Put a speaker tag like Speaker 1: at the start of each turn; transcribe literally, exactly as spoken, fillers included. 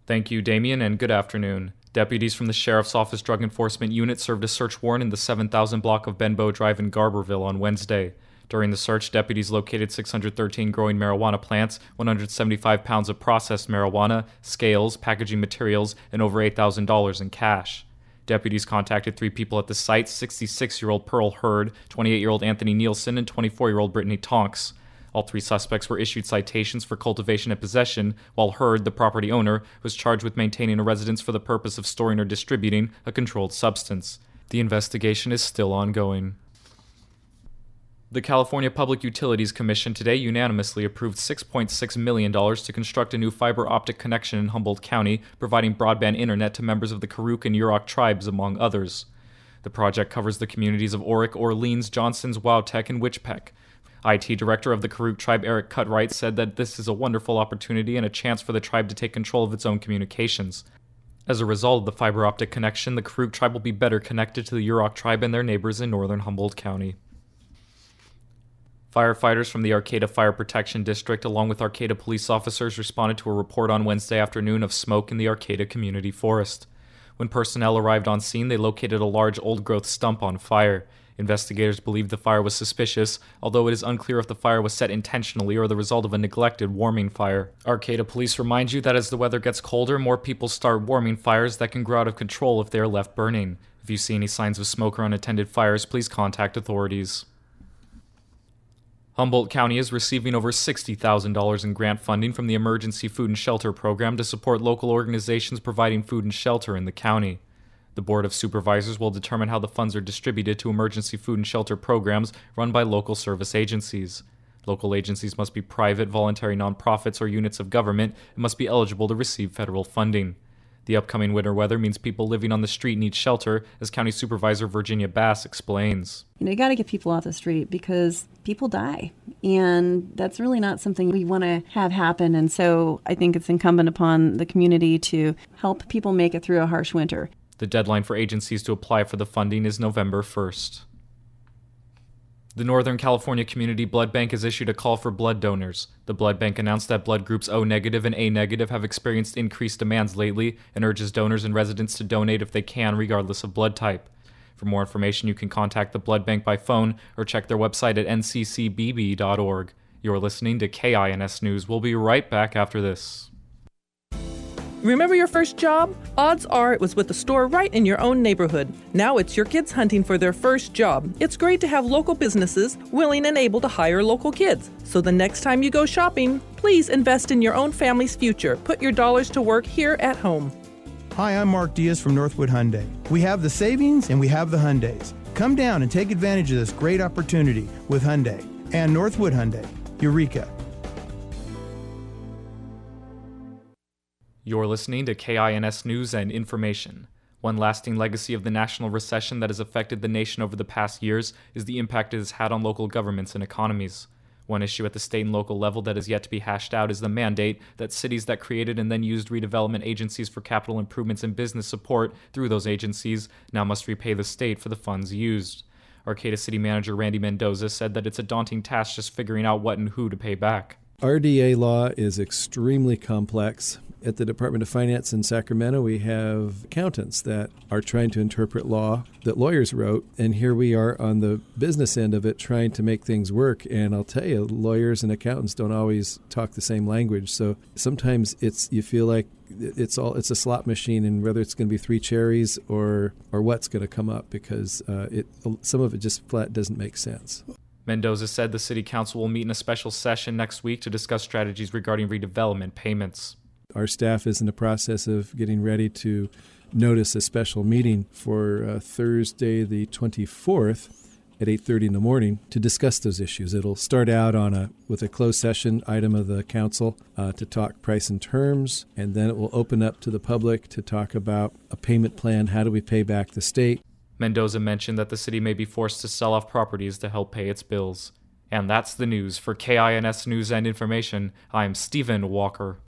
Speaker 1: Thank you, Damien, and good afternoon. Deputies from the Sheriff's Office Drug Enforcement Unit served a search warrant in the seven thousand block of Benbow Drive in Garberville on Wednesday. During the search, deputies located six hundred thirteen growing marijuana plants, one hundred seventy-five pounds of processed marijuana, scales, packaging materials, and over eight thousand dollars in cash. Deputies contacted three people at the site, sixty-six-year-old Pearl Hurd, twenty-eight-year-old Anthony Nielsen, and twenty-four-year-old Brittany Tonks. All three suspects were issued citations for cultivation and possession, while Hurd, the property owner, was charged with maintaining a residence for the purpose of storing or distributing a controlled substance. The investigation is still ongoing. The California Public Utilities Commission today unanimously approved six point six million dollars to construct a new fiber optic connection in Humboldt County, providing broadband internet to members of the Karuk and Yurok tribes, among others. The project covers the communities of Orick, Orleans, Johnsons, Wowtech, and Witchpeck. I T Director of the Karuk tribe, Eric Cutright, said that this is a wonderful opportunity and a chance for the tribe to take control of its own communications. As a result of the fiber optic connection, the Karuk tribe will be better connected to the Yurok tribe and their neighbors in northern Humboldt County. Firefighters from the Arcata Fire Protection District, along with Arcata police officers, responded to a report on Wednesday afternoon of smoke in the Arcata Community Forest. When personnel arrived on scene, they located a large old-growth stump on fire. Investigators believe the fire was suspicious, although it is unclear if the fire was set intentionally or the result of a neglected warming fire. Arcata police remind you that as the weather gets colder, more people start warming fires that can grow out of control if they are left burning. If you see any signs of smoke or unattended fires, please contact authorities. Humboldt County is receiving over sixty thousand dollars in grant funding from the Emergency Food and Shelter Program to support local organizations providing food and shelter in the county. The Board of Supervisors will determine how the funds are distributed to emergency food and shelter programs run by local service agencies. Local agencies must be private, voluntary nonprofits, or units of government and must be eligible to receive federal funding. The upcoming winter weather means people living on the street need shelter, as County Supervisor Virginia Bass explains.
Speaker 2: You know, you got to get people off the street because people die, and that's really not something we want to have happen. And so I think it's incumbent upon the community to help people make it through a harsh winter.
Speaker 1: The deadline for agencies to apply for the funding is November first. The Northern California Community Blood Bank has issued a call for blood donors. The blood bank announced that blood groups O negative and A negative have experienced increased demands lately and urges donors and residents to donate if they can, regardless of blood type. For more information, you can contact the blood bank by phone or check their website at N C C B B dot org. You're listening to K I N S News. We'll be right back after this.
Speaker 3: Remember your first job? Odds are it was with a store right in your own neighborhood. Now it's your kids hunting for their first job. It's great to have local businesses willing and able to hire local kids. So the next time you go shopping, please invest in your own family's future. Put your dollars to work here at home.
Speaker 4: Hi, I'm Mark Diaz from Northwood Hyundai. We have the savings and we have the Hyundais. Come down and take advantage of this great opportunity with Hyundai and Northwood Hyundai. Eureka!
Speaker 1: You're listening to K I N S News and Information. One lasting legacy of the national recession that has affected the nation over the past years is the impact it has had on local governments and economies. One issue at the state and local level that is yet to be hashed out is the mandate that cities that created and then used redevelopment agencies for capital improvements and business support through those agencies now must repay the state for the funds used. Arcata City Manager Randy Mendoza said that it's a daunting task just figuring out what and who to pay back.
Speaker 5: R D A law is extremely complex. At the Department of Finance in Sacramento, we have accountants that are trying to interpret law that lawyers wrote, and here we are on the business end of it trying to make things work. And I'll tell you, lawyers and accountants don't always talk the same language, so sometimes it's you feel like it's all it's a slot machine, and whether it's going to be three cherries or or what's going to come up, because uh, it some of it just flat doesn't make sense.
Speaker 1: Mendoza said the City Council will meet in a special session next week to discuss strategies regarding redevelopment payments.
Speaker 5: Our staff is in the process of getting ready to notice a special meeting for uh, Thursday the twenty-fourth at eight thirty in the morning to discuss those issues. It'll start out on a with a closed session item of the council uh, to talk price and terms, and then it will open up to the public to talk about a payment plan. How do we pay back the state?
Speaker 1: Mendoza mentioned that the city may be forced to sell off properties to help pay its bills. And that's the news. For K I N S News and Information, I'm Stephen Walker.